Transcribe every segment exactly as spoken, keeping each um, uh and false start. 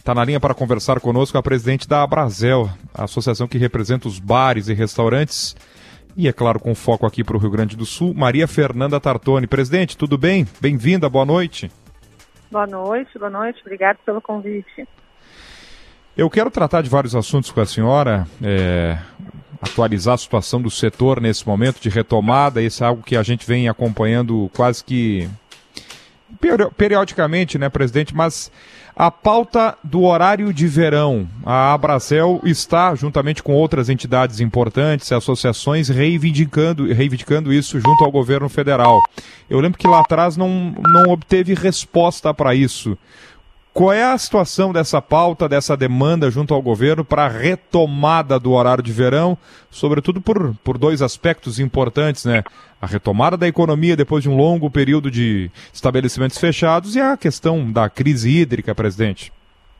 Está na linha para conversar conosco a presidente da Abrazel, a associação que representa os bares e restaurantes, e é claro, com foco aqui para o Rio Grande do Sul, Maria Fernanda Tartoni. Presidente, tudo bem? Bem-vinda, boa noite. Boa noite, boa noite, obrigado pelo convite. Eu quero tratar de vários assuntos com a senhora, é, atualizar a situação do setor nesse momento de retomada. Isso é algo que a gente vem acompanhando quase que periodicamente, né, presidente? Mas a pauta do horário de verão, a Abrazel está, juntamente com outras entidades importantes, associações, reivindicando, reivindicando isso junto ao governo federal. Eu lembro que lá atrás não, não obteve resposta para isso. Qual é a situação dessa pauta, dessa demanda junto ao governo para a retomada do horário de verão, sobretudo por, por dois aspectos importantes, né? A retomada da economia depois de um longo período de estabelecimentos fechados e a questão da crise hídrica, presidente.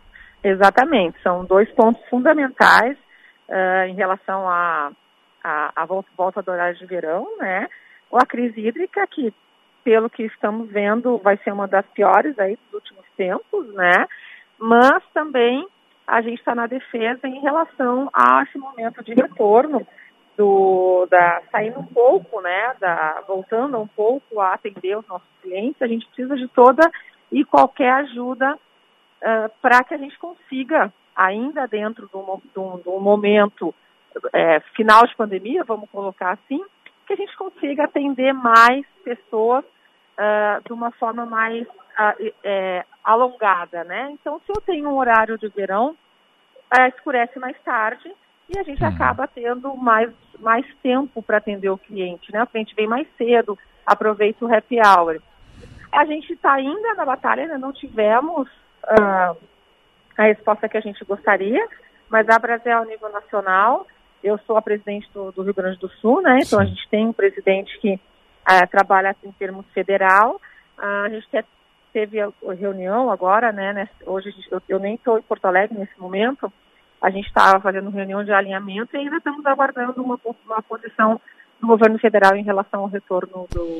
Exatamente, são dois pontos fundamentais uh, em relação à a, a, a volta do horário de verão, né? Ou a crise hídrica, que pelo que estamos vendo vai ser uma das piores aí dos últimos tempos, né? Mas também a gente está na defesa em relação a esse momento de retorno, do, da, saindo um pouco, né? Da, voltando um pouco a atender os nossos clientes. A gente precisa de toda e qualquer ajuda uh, para que a gente consiga, ainda dentro do, do, do momento é, final de pandemia, vamos colocar assim, que a gente consiga atender mais pessoas Uh, de uma forma mais uh, é, alongada, né? Então, se eu tenho um horário de verão, uh, escurece mais tarde e a gente uhum. acaba tendo mais, mais tempo para atender o cliente, né? A gente vem mais cedo, aproveita o happy hour. A gente está ainda na batalha, ainda não tivemos uh, a resposta que a gente gostaria, mas a Abrazel, a nível nacional, eu sou a presidente do, do Rio Grande do Sul, né? Então, Sim. a gente tem um presidente que Uh, trabalha em termos federal. Uh, a gente te, teve a, a reunião agora, né? Nessa, hoje gente, eu, eu nem estou em Porto Alegre nesse momento. A gente estava fazendo reunião de alinhamento e ainda estamos aguardando uma, uma posição do governo federal em relação ao retorno do,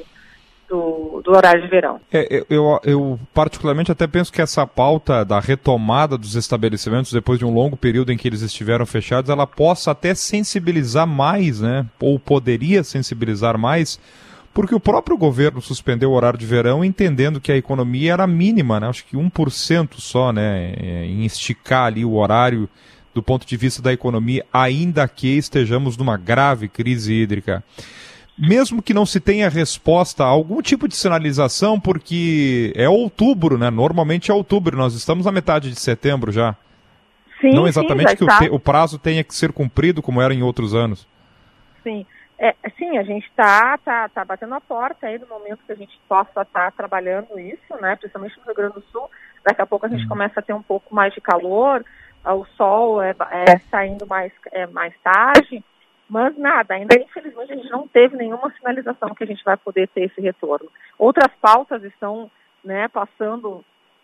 do, do horário de verão. É, eu, eu particularmente até penso que essa pauta da retomada dos estabelecimentos depois de um longo período em que eles estiveram fechados, ela possa até sensibilizar mais, né? Ou poderia sensibilizar mais, porque o próprio governo suspendeu o horário de verão entendendo que a economia era mínima, né? Acho que um por cento só, né? Em esticar ali o horário do ponto de vista da economia, ainda que estejamos numa grave crise hídrica. Mesmo que não se tenha resposta a algum tipo de sinalização, porque é outubro, né? Normalmente é outubro, nós estamos na metade de setembro já. Sim, não exatamente sim, que o, te- o prazo tenha que ser cumprido como era em outros anos. Sim. É, sim, a gente está tá, tá batendo a porta aí no momento que a gente possa estar tá trabalhando isso, né? Principalmente no Rio Grande do Sul. Daqui a pouco a gente começa a ter um pouco mais de calor, o sol é, é saindo mais, é, mais tarde, mas nada, ainda infelizmente a gente não teve nenhuma sinalização que a gente vai poder ter esse retorno. Outras pautas estão, né, passando,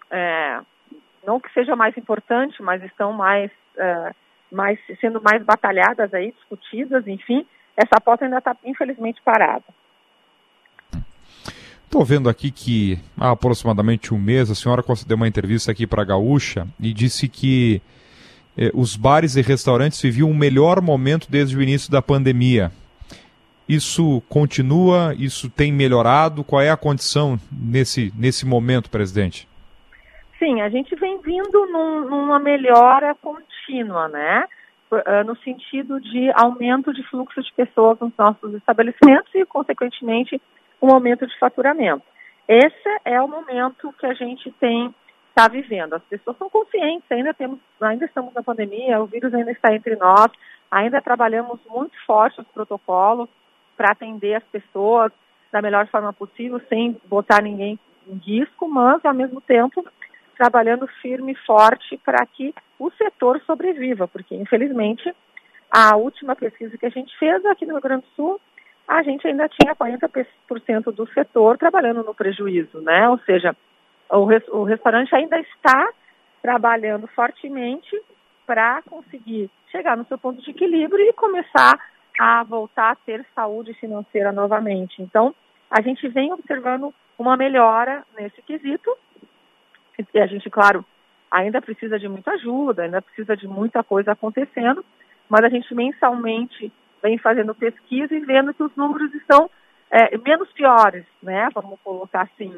é, não que seja mais importante, mas estão mais, é, mais sendo mais batalhadas aí, discutidas, enfim. Essa pauta ainda está, infelizmente, parada. Estou vendo aqui que há aproximadamente um mês a senhora concedeu uma entrevista aqui para a Gaúcha e disse que eh, os bares e restaurantes viviam o melhor momento desde o início da pandemia. Isso continua? Isso tem melhorado? Qual é a condição nesse, nesse momento, presidente? Sim, a gente vem vindo num, numa melhora contínua, né? No sentido de aumento de fluxo de pessoas nos nossos estabelecimentos e, consequentemente, um aumento de faturamento. Esse é o momento que a gente tem está vivendo. As pessoas são conscientes, ainda temos, ainda estamos na pandemia, o vírus ainda está entre nós, ainda trabalhamos muito forte os protocolos para atender as pessoas da melhor forma possível, sem botar ninguém em risco, mas, ao mesmo tempo, trabalhando firme e forte para que o setor sobreviva, porque, infelizmente, a última pesquisa que a gente fez aqui no Rio Grande do Sul, a gente ainda tinha quarenta por cento do setor trabalhando no prejuízo, né? Ou seja, o, res, o restaurante ainda está trabalhando fortemente para conseguir chegar no seu ponto de equilíbrio e começar a voltar a ter saúde financeira novamente. Então, a gente vem observando uma melhora nesse quesito. E a gente, claro, ainda precisa de muita ajuda, ainda precisa de muita coisa acontecendo, mas a gente mensalmente vem fazendo pesquisa e vendo que os números estão é, menos piores, né? Vamos colocar assim.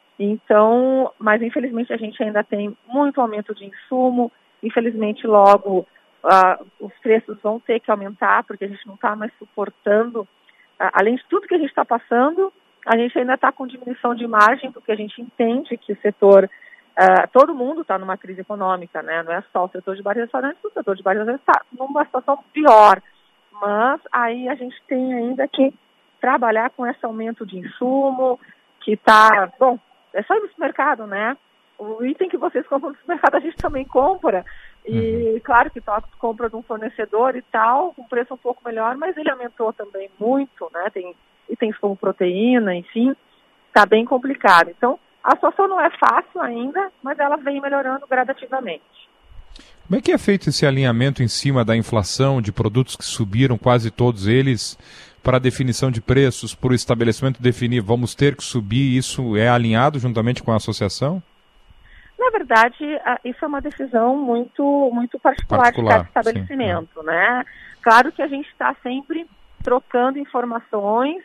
Então, mas infelizmente a gente ainda tem muito aumento de insumo, infelizmente logo uh, os preços vão ter que aumentar, porque a gente não está mais suportando, uh, além de tudo que a gente está passando, a gente ainda está com diminuição de margem, porque a gente entende que o setor, uh, todo mundo está numa crise econômica, né? Não é só o setor de bares e restaurantes, o setor de bares e restaurantes está numa situação pior, mas aí a gente tem ainda que trabalhar com esse aumento de insumo, que está, bom, é só ir no supermercado, né? O item que vocês compram no supermercado a gente também compra. E uhum. claro que tu compra de um fornecedor e tal, com preço um pouco melhor, mas ele aumentou também muito, né? Tem itens como proteína, enfim, está bem complicado. Então, a situação não é fácil ainda, mas ela vem melhorando gradativamente. Como é que é feito esse alinhamento em cima da inflação de produtos que subiram, quase todos eles, para a definição de preços, para o estabelecimento definir, vamos ter que subir, isso é alinhado juntamente com a associação? Na verdade, isso é uma decisão muito, muito particular, particular de cada estabelecimento, sim, né? Claro que a gente está sempre trocando informações,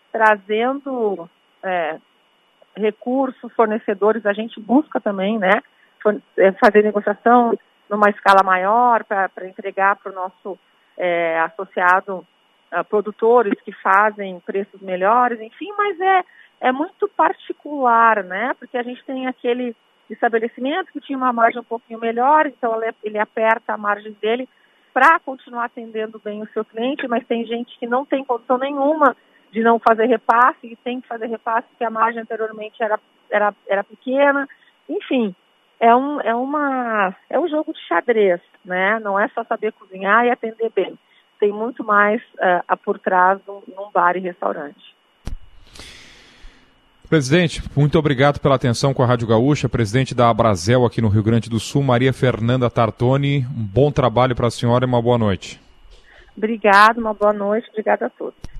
trazendo é, recursos, fornecedores, a gente busca também, né, fazer negociação numa escala maior para entregar para o nosso é, associado uh, produtores que fazem preços melhores, enfim, mas é, é muito particular, né, porque a gente tem aquele estabelecimento que tinha uma margem um pouquinho melhor, então ele, ele aperta a margem dele para continuar atendendo bem o seu cliente, mas tem gente que não tem condição nenhuma de não fazer repasse, e tem que fazer repasse porque a margem anteriormente era, era, era pequena, enfim, é um, é, uma, é um jogo de xadrez, né? Não é só saber cozinhar e atender bem, tem muito mais uh, por trás num, num bar e restaurante. Presidente, muito obrigado pela atenção com a Rádio Gaúcha, presidente da Abrazel aqui no Rio Grande do Sul, Maria Fernanda Tartoni, um bom trabalho para a senhora e uma boa noite. Obrigada, uma boa noite, obrigada a todos.